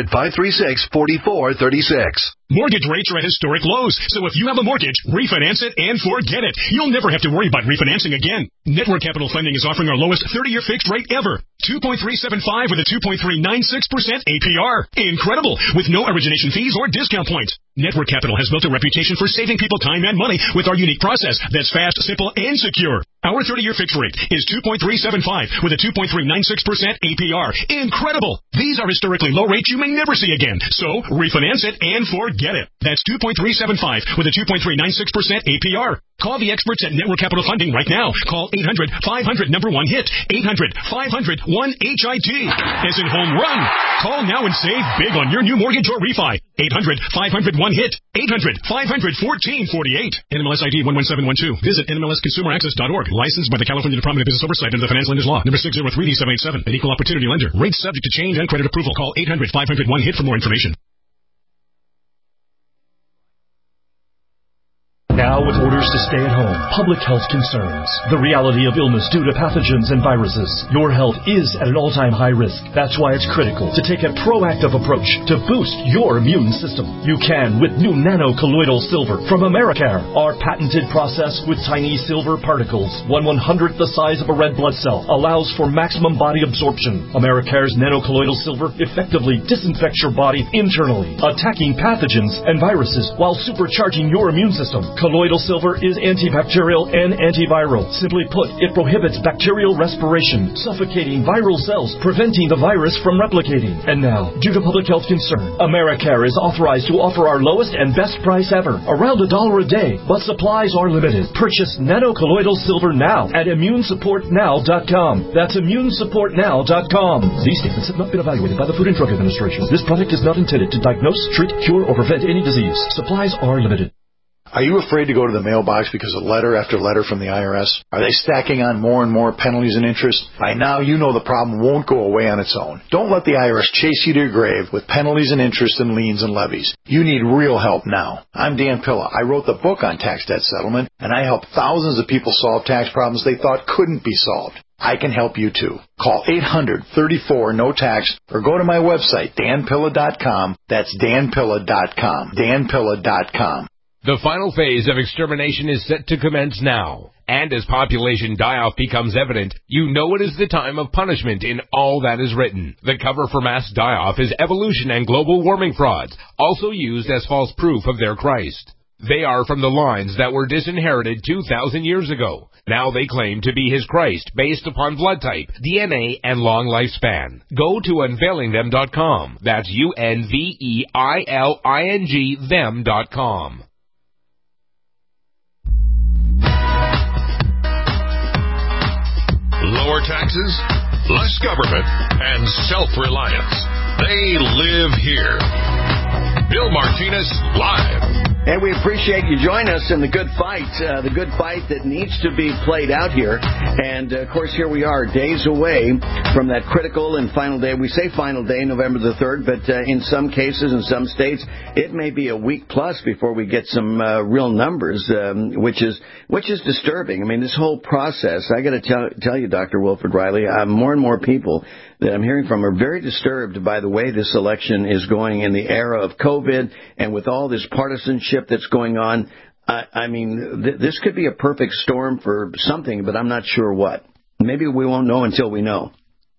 800-536-4436. Mortgage rates are at historic lows, so if you have a mortgage, refinance it and forget it. You'll never have to worry about refinancing again. Network Capital Funding is offering our lowest 30-year fixed rate ever. 2.375 with a 2.396% APR. Incredible, with no origination fees or discount points. Network Capital has built a reputation for saving people time and money with our unique process that's fast, simple, and secure. Our 30-year fixed rate is 2.375 with a 2.396% APR. Incredible! These are historically low rates you may never see again. So, refinance it and forget it. That's 2.375 with a 2.396% APR. Call the experts at Network Capital Funding right now. Call 800-500-1HIT. 800-500-1HIT. 1-HIT, as in home run. Call now and save big on your new mortgage or refi. 800-500-1-HIT. 800-500-1448. NMLS ID 11712. Visit NMLSConsumerAccess.org. Licensed by the California Department of Business Oversight under the Financial Lenders Law. Number 603D787. An equal opportunity lender. Rates subject to change and credit approval. Call 800-500-1-HIT for more information. Now with orders to stay at home, public health concerns, the reality of illness due to pathogens and viruses, your health is at an all-time high risk. That's why it's critical to take a proactive approach to boost your immune system. You can with new nano-colloidal silver from Americare. Our patented process with tiny silver particles, 1/100th the size of a red blood cell, allows for maximum body absorption. Americare's nano-colloidal silver effectively disinfects your body internally, attacking pathogens and viruses while supercharging your immune system. Colloidal silver is antibacterial and antiviral. Simply put, it prohibits bacterial respiration, suffocating viral cells, preventing the virus from replicating. And now, due to public health concern, Americare is authorized to offer our lowest and best price ever, around $1 a day, but supplies are limited. Purchase nano-colloidal silver now at ImmuneSupportNow.com. That's ImmuneSupportNow.com. These statements have not been evaluated by the Food and Drug Administration. This product is not intended to diagnose, treat, cure, or prevent any disease. Supplies are limited. Are you afraid to go to the mailbox because of letter after letter from the IRS? Are they stacking on more and more penalties and interest? By now, you know the problem won't go away on its own. Don't let the IRS chase you to your grave with penalties and interest and liens and levies. You need real help now. I'm Dan Pilla. I wrote the book on tax debt settlement, and I help thousands of people solve tax problems they thought couldn't be solved. I can help you too. Call 800-34-NO-TAX or go to my website, danpilla.com. That's danpilla.com. danpilla.com. The final phase of extermination is set to commence now. And as population die-off becomes evident, you know it is the time of punishment in all that is written. The cover for mass die-off is evolution and global warming frauds, also used as false proof of their Christ. They are from the lines that were disinherited 2,000 years ago. Now they claim to be his Christ based upon blood type, DNA, and long lifespan. Go to unveilingthem.com. That's UNVEILING them.com. Lower taxes, less government, and self-reliance. They live here. Bill Martinez, live. And we appreciate you joining us in the good fight that needs to be played out here. And, of course, here we are, days away from that critical and final day. We say final day, November the 3rd, but in some cases, in some states, it may be a week plus before we get some real numbers, which is disturbing. I mean, this whole process, I got to tell you, Dr. Wilfred Riley, more and more people that I'm hearing from are very disturbed by the way this election is going in the era of COVID and with all this partisanship that's going on. I mean, this could be a perfect storm for something, but I'm not sure what. Maybe we won't know until we know.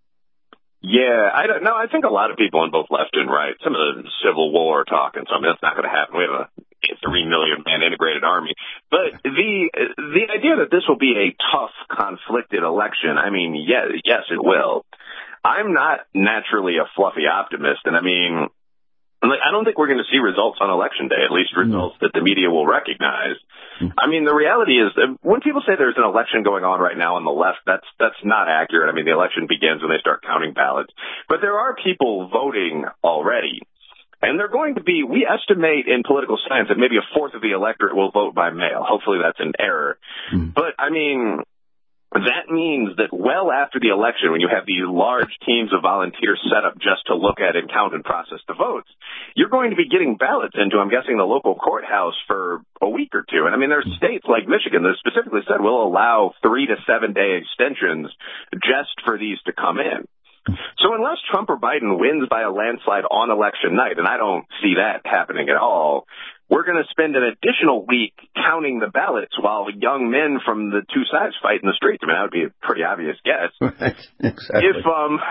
Yeah, I don't know. I think a lot of people on both left and right, some of the Civil War talk and something, that's not going to happen. We have a 3 million man integrated army. But the idea that this will be a tough, conflicted election, I mean, yes, it will. I'm not naturally a fluffy optimist, and I mean, I don't think we're going to see results on Election Day, at least results that the media will recognize. I mean, the reality is, when people say there's an election going on right now on the left, that's not accurate. I mean, the election begins when they start counting ballots. But there are people voting already. And they're going to be, we estimate in political science that maybe a fourth of the electorate will vote by mail. Hopefully that's an error. But, I mean, that means that well after the election, when you have these large teams of volunteers set up just to look at and count and process the votes, you're going to be getting ballots into, I'm guessing, the local courthouse for a week or two. And, I mean, there's states like Michigan that specifically said we'll allow 3 to 7 day extensions just for these to come in. So unless Trump or Biden wins by a landslide on election night, and I don't see that happening at all, we're going to spend an additional week counting the ballots while young men from the two sides fight in the streets. I mean, that would be a pretty obvious guess. Right, exactly. If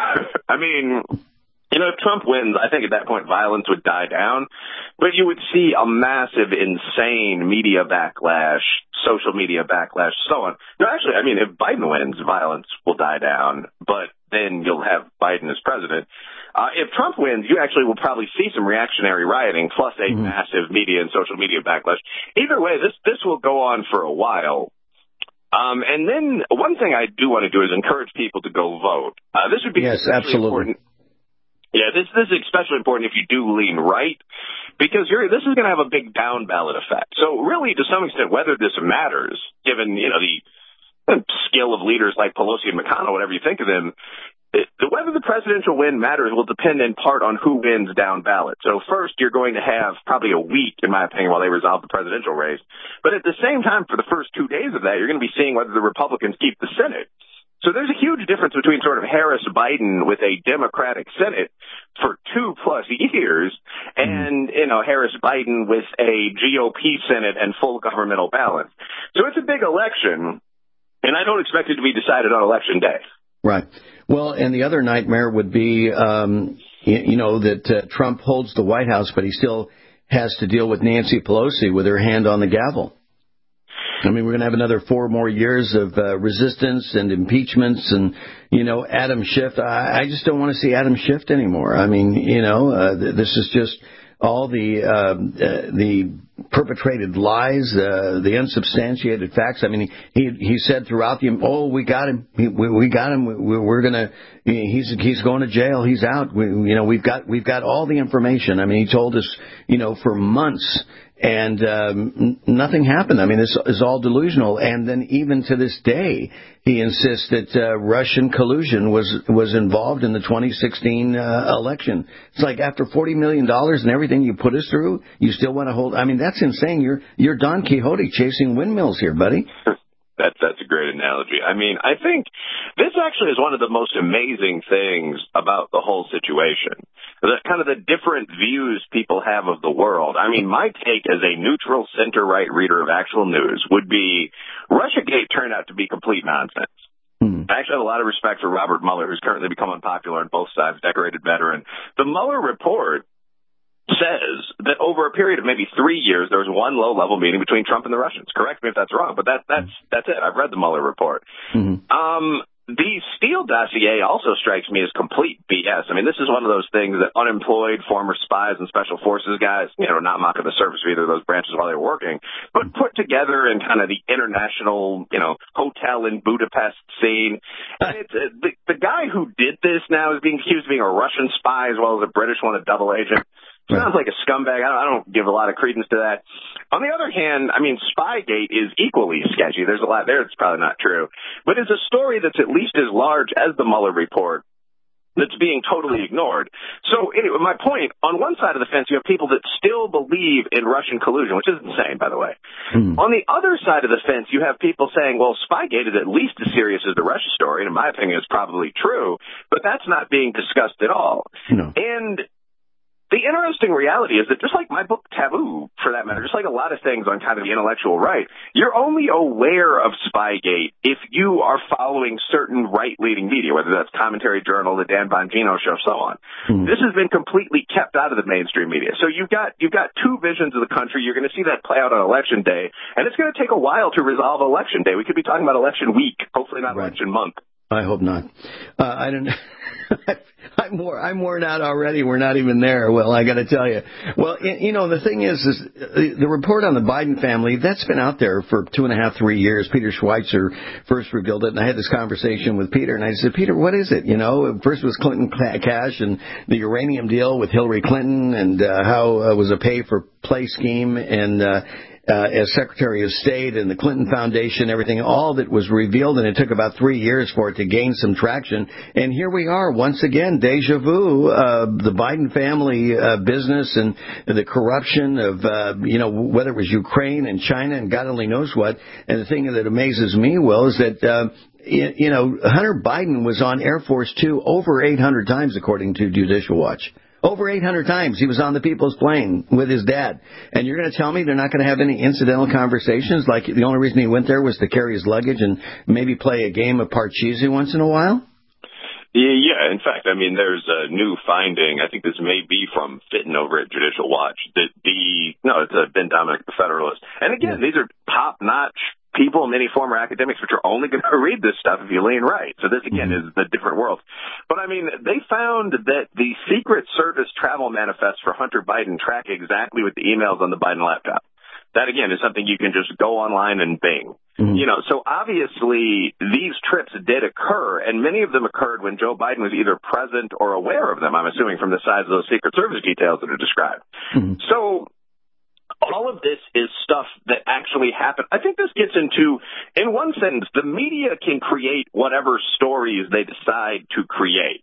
Trump wins, I think at that point violence would die down, but you would see a massive, insane media backlash, social media backlash, so on. No, actually, I mean, if Biden wins, violence will die down, but then you'll have Biden as president. If Trump wins, you actually will probably see some reactionary rioting plus a massive media and social media backlash. Either way, this will go on for a while. And then one thing I do want to do is encourage people to go vote. This would be absolutely important. Yeah, this is especially important if you do lean right, because this is going to have a big down ballot effect. So really, to some extent, whether this matters, given the skill of leaders like Pelosi and McConnell, whatever you think of them, whether the presidential win matters will depend in part on who wins down ballot. So first, you're going to have probably a week, in my opinion, while they resolve the presidential race. But at the same time, for the first 2 days of that, you're going to be seeing whether the Republicans keep the Senate. So there's a huge difference between sort of Harris-Biden with a Democratic Senate for 2+ years and, Harris-Biden with a GOP Senate and full governmental balance. So it's a big election, and I don't expect it to be decided on Election Day. Right. Well, and the other nightmare would be, that Trump holds the White House, but he still has to deal with Nancy Pelosi with her hand on the gavel. I mean, we're going to have another 4 more years of resistance and impeachments and, Adam Schiff. I just don't want to see Adam Schiff anymore. I mean, this is just all the perpetrated lies, the unsubstantiated facts. I mean, he said throughout we got him. We got him. We're gonna. He's going to jail. He's out. We've got all the information. I mean, he told us, for months. And nothing happened. I mean, this is all delusional. And then even to this day, he insists that Russian collusion was involved in the 2016 election. It's like after $40 million and everything you put us through, you still want to hold. I mean, that's insane. You're Don Quixote chasing windmills here, buddy. That's a great analogy. I mean, I think this actually is one of the most amazing things about the whole situation. Kind of the different views people have of the world. I mean, my take as a neutral center-right reader of actual news would be Russiagate turned out to be complete nonsense. I actually have a lot of respect for Robert Mueller, who's currently become unpopular on both sides, decorated veteran. The Mueller report says that over a period of maybe 3 years, there was one low-level meeting between Trump and the Russians. Correct me if that's wrong, but that's it. I've read the Mueller report. The Steele dossier also strikes me as complete BS. I mean, this is one of those things that unemployed former spies and special forces guys, not mocking the service of either of those branches while they were working, but put together in kind of the international, hotel in Budapest scene. And it's the guy who did this now is being accused of being a Russian spy as well as a British one, a double agent. Sounds like a scumbag. I don't give a lot of credence to that. On the other hand, I mean, Spygate is equally sketchy. There's a lot there that's probably not true. But it's a story that's at least as large as the Mueller report that's being totally ignored. So anyway, my point, on one side of the fence, you have people that still believe in Russian collusion, which is insane, by the way. On the other side of the fence, you have people saying, well, Spygate is at least as serious as the Russia story, and in my opinion, it's probably true, but that's not being discussed at all. And the interesting reality is that just like my book Taboo, for that matter, just like a lot of things on kind of the intellectual right, you're only aware of Spygate if you are following certain right-leaning media, whether that's Commentary Journal, the Dan Bongino Show, so on. This has been completely kept out of the mainstream media. So you've got two visions of the country. You're going to see that play out on Election Day, and it's going to take a while to resolve Election Day. We could be talking about Election Week, hopefully not Election Month. I hope not. I don't. I'm worn out already. We're not even there. Well, I got to tell you. Well, the thing is the report on the Biden family, that's been out there for 2.5-3 years. Peter Schweitzer first revealed it, and I had this conversation with Peter, and I said, Peter, what is it? First it was Clinton cash and the uranium deal with Hillary Clinton, and how it was a pay-for-play scheme, and as Secretary of State and the Clinton Foundation, everything, all that was revealed, and it took about 3 years for it to gain some traction. And here we are, once again, deja vu, the Biden family business and the corruption of, whether it was Ukraine and China and God only knows what. And the thing that amazes me, Will, is that, Hunter Biden was on Air Force Two over 800 times, according to Judicial Watch. Over 800 times he was on the People's Plane with his dad. And you're going to tell me they're not going to have any incidental conversations, like the only reason he went there was to carry his luggage and maybe play a game of Parcheesi once in a while? Yeah, in fact, I mean, there's a new finding. I think this may be from Fitton over at Judicial Watch. It's Ben Dominic, the Federalist. And again, these are top-notch people, many former academics, which are only going to read this stuff if you lean right. So this, again, is the different world. But, I mean, they found that the Secret Service travel manifests for Hunter Biden track exactly with the emails on the Biden laptop. That, again, is something you can just go online and bing. You know, so obviously these trips did occur, and many of them occurred when Joe Biden was either present or aware of them, I'm assuming from the size of those Secret Service details that are described. So all of this is stuff that actually happened. I think this gets into, in one sentence, the media can create whatever stories they decide to create.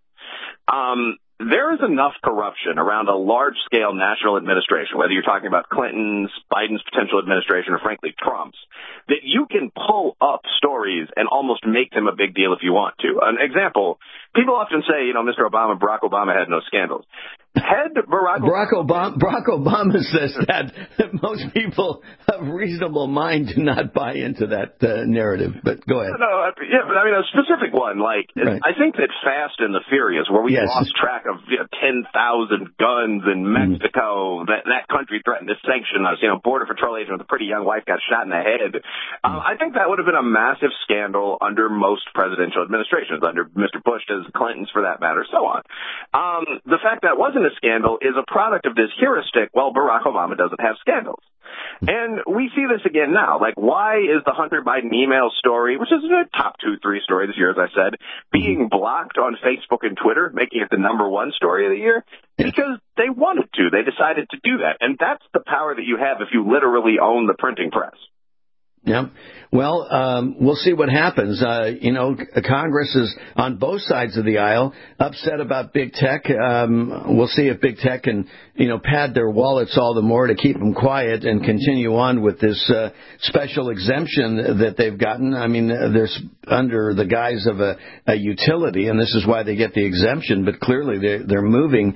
There is enough corruption around a large-scale national administration, whether you're talking about Clinton's, Biden's potential administration, or frankly Trump's, that you can pull up stories and almost make them a big deal if you want to. An example, people often say, you know, Mr. Obama, Barack Obama had no scandals. Had Barack Obama says that most people of reasonable mind do not buy into that narrative. But go ahead. No, yeah, but I mean a specific one. Like right. I think that Fast and the Furious, where we lost track of 10,000 guns in Mexico, that country threatened to sanction us. You know, Border Patrol agent with a pretty young wife got shot in the head. I think that would have been a massive scandal under most presidential administrations, under Mr. Bush's, Clinton's, for that matter, so on. The fact that wasn't a scandal is a product of this heuristic, well, Barack Obama doesn't have scandals. And we see this again now. Like, why is the Hunter Biden email story, which is a top 2-3 story this year, as I said, being blocked on Facebook and Twitter, making it the #1 story of the year? Because they wanted to. They decided to do that. And that's the power that you have if you literally own the printing press. Yeah. Well, we'll see what happens. You know, Congress is on both sides of the aisle upset about big tech. We'll see if big tech can, you know, pad their wallets all the more to keep them quiet and continue on with this special exemption that they've gotten. I mean, there's under the guise of a utility, and this is why they get the exemption. But clearly, they're moving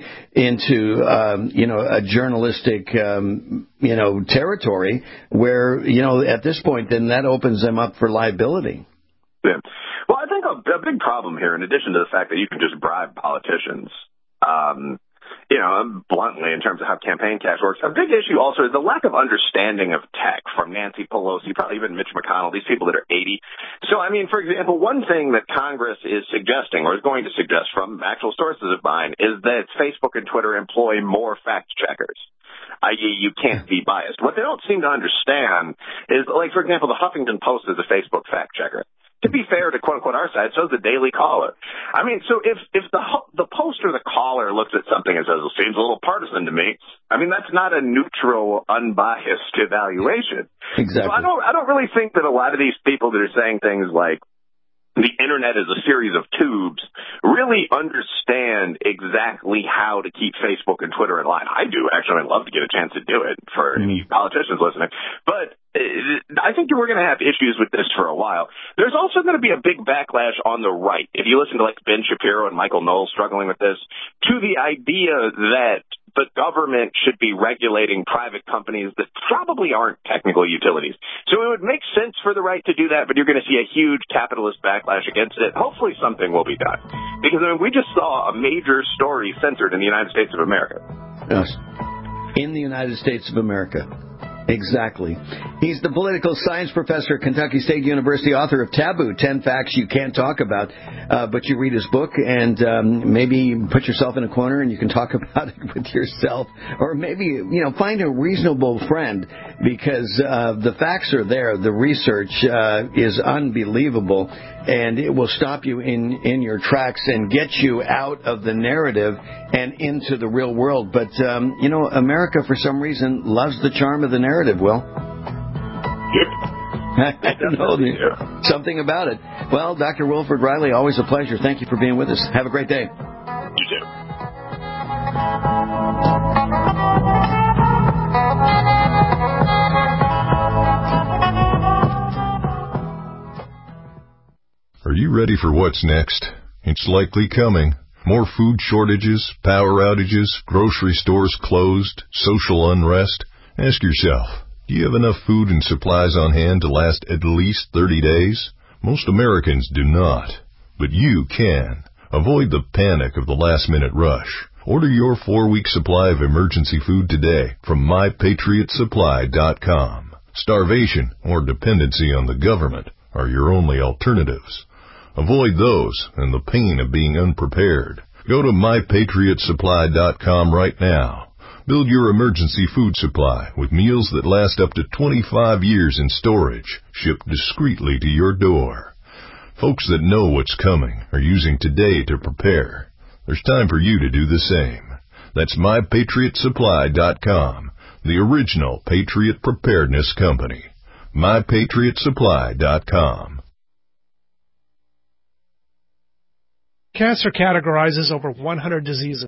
into, you know, a journalistic, you know, territory where, you know, at this point, then that opens them up for liability. Yeah. Well, I think a big problem here, in addition to the fact that you can just bribe politicians, you know, bluntly in terms of how campaign cash works, a big issue also is the lack of understanding of tech from Nancy Pelosi, probably even Mitch McConnell, these people that are 80. So, I mean, for example, one thing that Congress is suggesting or is going to suggest from actual sources of mine is that Facebook and Twitter employ more fact checkers. I.e., you can't be biased. What they don't seem to understand is, like, for example, the Huffington Post is a Facebook fact checker. To be fair to quote-unquote our side, so is the Daily Caller. I mean, so if the Post or the Caller looks at something and says, well, seems a little partisan to me, I mean, that's not a neutral, unbiased evaluation. Exactly. So I don't really think that a lot of these people that are saying things like, the internet is a series of tubes, really understand exactly how to keep Facebook and Twitter in line. I do, actually. I'd love to get a chance to do it for any politicians listening. But I think we're going to have issues with this for a while. There's also going to be a big backlash on the right. If you listen to like Ben Shapiro and Michael Knowles struggling with this, to the idea that the government should be regulating private companies that probably aren't technical utilities. So it would make sense for the right to do that, but you're going to see a huge capitalist backlash against it. Hopefully something will be done. Because, I mean, we just saw a major story censored in the United States of America. Yes. In the United States of America. Exactly. He's the political science professor at Kentucky State University, author of Taboo, 10 Facts You Can't Talk About. But you read his book and maybe put yourself in a corner and you can talk about it with yourself. Or maybe, you know, find a reasonable friend because the facts are there. The research is unbelievable. And it will stop you in your tracks and get you out of the narrative and into the real world. But, you know, America, for some reason, loves the charm of the narrative, Will. Yep. I don't know. Something about it. Well, Dr. Wilfred Riley, always a pleasure. Thank you for being with us. Have a great day. You too. Are you ready for what's next? It's likely coming. More food shortages, power outages, grocery stores closed, social unrest. Ask yourself, do you have enough food and supplies on hand to last at least 30 days? Most Americans do not, but you can. Avoid the panic of the last-minute rush. Order your 4-week supply of emergency food today from MyPatriotSupply.com. Starvation or dependency on the government are your only alternatives. Avoid those and the pain of being unprepared. Go to MyPatriotSupply.com right now. Build your emergency food supply with meals that last up to 25 years in storage, shipped discreetly to your door. Folks that know what's coming are using today to prepare. There's time for you to do the same. That's MyPatriotSupply.com, the original Patriot Preparedness Company. MyPatriotSupply.com. Cancer categorizes over 100 diseases.